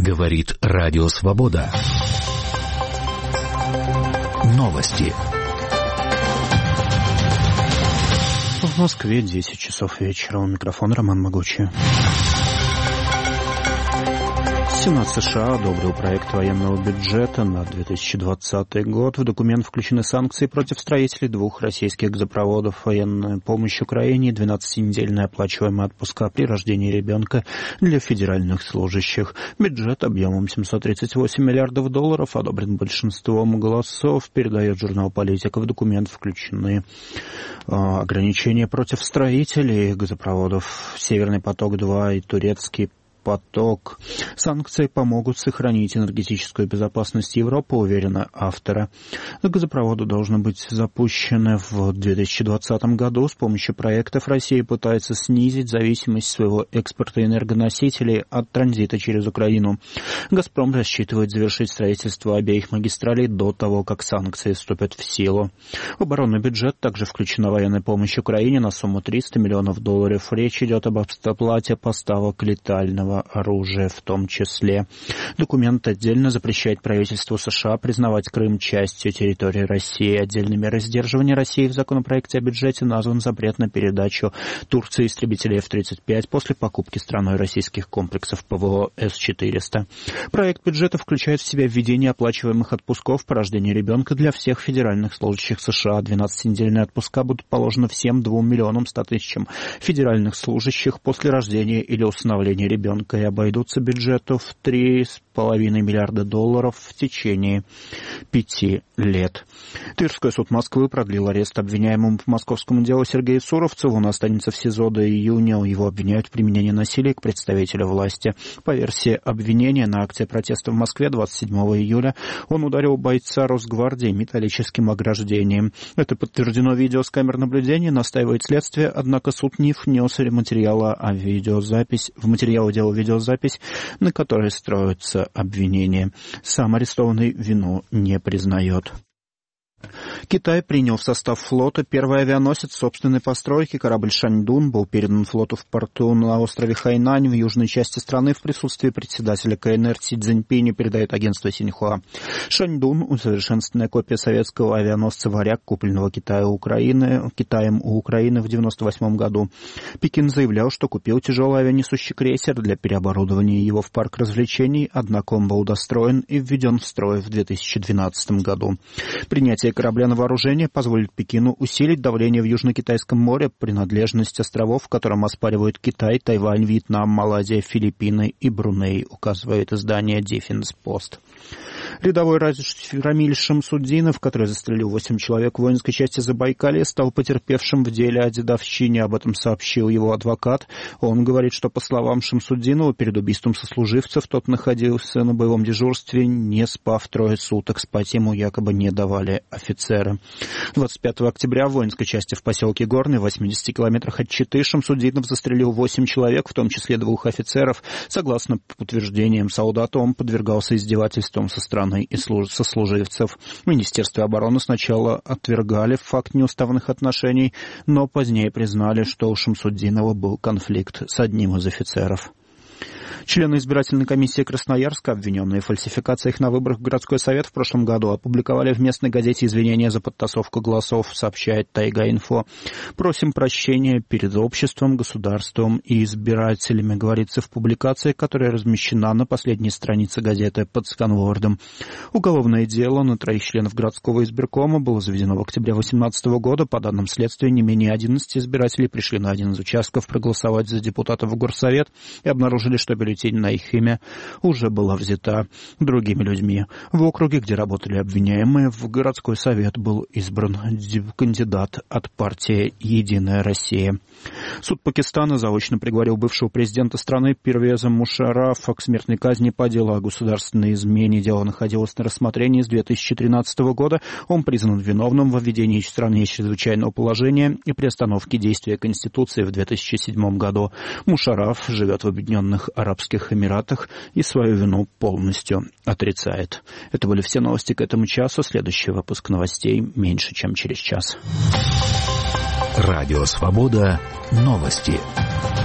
Говорит Радио Свобода. Новости. В Москве 10 часов вечера. У микрофона Роман Могучий. Сенат США одобрил проект военного бюджета на 2020 год. В документ включены санкции против строителей двух российских газопроводов, военная помощь Украине, 12-недельные оплачиваемые отпуска при рождении ребенка для федеральных служащих. Бюджет объемом $738 миллиардов одобрен большинством голосов, передает журнал «Политика». В документ включены ограничения против строителей газопроводов «Северный поток-2» и «Турецкий поток». Санкции помогут сохранить энергетическую безопасность Европы, уверены авторы. Газопроводы должны быть запущены в 2020 году. С помощью проектов Россия пытается снизить зависимость своего экспорта энергоносителей от транзита через Украину. «Газпром» рассчитывает завершить строительство обеих магистралей до того, как санкции вступят в силу. В оборонный бюджет также включена военная помощь Украине на сумму $300 миллионов. Речь идет об оплате поставок летального оружия в том числе. Документ отдельно запрещает правительству США признавать Крым частью территории России. Отдельной мерой сдерживания России в законопроекте о бюджете назван запрет на передачу Турции истребителей F-35 после покупки страной российских комплексов ПВО С-400. Проект бюджета включает в себя введение оплачиваемых отпусков по рождению ребенка для всех федеральных служащих США. 12-недельные отпуска будут положены всем 2 миллионам 100 тысячам федеральных служащих после рождения или усыновления ребенка и обойдутся бюджету в $3,5 миллиарда в течение 5 лет. Тверской суд Москвы продлил арест обвиняемому по московскому делу Сергею Суровцеву. Он останется в СИЗО до июня. Его обвиняют в применении насилия к представителю власти. По версии обвинения, на акции протеста в Москве 27 июля он ударил бойца Росгвардии металлическим ограждением. Это подтверждено видео с камер наблюдения, настаивает следствие, однако суд не внес материала в материалы дела видеозапись, на которой строятся обвинения. Сам арестованный вину не признает. Китай принял в состав флота первый авианосец собственной постройки. Корабль «Шаньдун» был передан флоту в порту на острове Хайнань в южной части страны в присутствии председателя КНР Си Цзиньпиня, передает агентство Синьхуа. «Шаньдун» — усовершенствованная копия советского авианосца «Варяг», купленного Китаем у Украины в 1998 году. Пекин заявлял, что купил тяжелый авианесущий крейсер для переоборудования его в парк развлечений, однако он был достроен и введен в строй в 2012 году. Принятие корабля на вооружение позволит Пекину усилить давление в Южно-Китайском море, принадлежность островов, которым оспаривают Китай, Тайвань, Вьетнам, Малайзия, Филиппины и Бруней, указывает издание Defense Post. Рядовой Рамиль Шамсуддинов, который застрелил 8 человек в воинской части Забайкалья, стал потерпевшим в деле о дедовщине. Об этом сообщил его адвокат. Он говорит, что, по словам Шамсуддинова, перед убийством сослуживцев тот находился на боевом дежурстве, не спав 3 суток. Спать ему якобы не давали офицеры. 25 октября в воинской части в поселке Горный, в 80 километрах от Читы, Шамсуддинов застрелил 8 человек, в том числе 2 офицеров. Согласно утверждениям солдата, он подвергался издевательствам со стороны и сослуживцев. В Министерстве обороны сначала отвергали факт неуставных отношений, но позднее признали, что у Шамсуддинова был конфликт с одним из офицеров. Члены избирательной комиссии Красноярска, обвиненные в фальсификациях на выборах в городской совет в прошлом году, опубликовали в местной газете извинения за подтасовку голосов, сообщает Тайга-Инфо. «Просим прощения перед обществом, государством и избирателями», говорится в публикации, которая размещена на последней странице газеты под сканвордом. Уголовное дело на 3 членов городского избиркома было заведено в октябре 2018 года. По данным следствия, не менее 11 избирателей пришли на один из участков проголосовать за депутатов в горсовет и обнаружили, что бюллетень на их имя уже была взята другими людьми. В округе, где работали обвиняемые, в городской совет был избран кандидат от партии «Единая Россия». Суд Пакистана заочно приговорил бывшего президента страны Первеза Мушаррафа к смертной казни по делу о государственной измене. Дело находилось на рассмотрении с 2013 года. Он признан виновным в введении в стране чрезвычайного положения и приостановке действия Конституции в 2007 году. Мушарраф живет в Объединенных Арабских Эмиратах и свою вину полностью отрицает. Это были все новости к этому часу. Следующий выпуск новостей меньше, чем через час. Радио Свобода. Новости.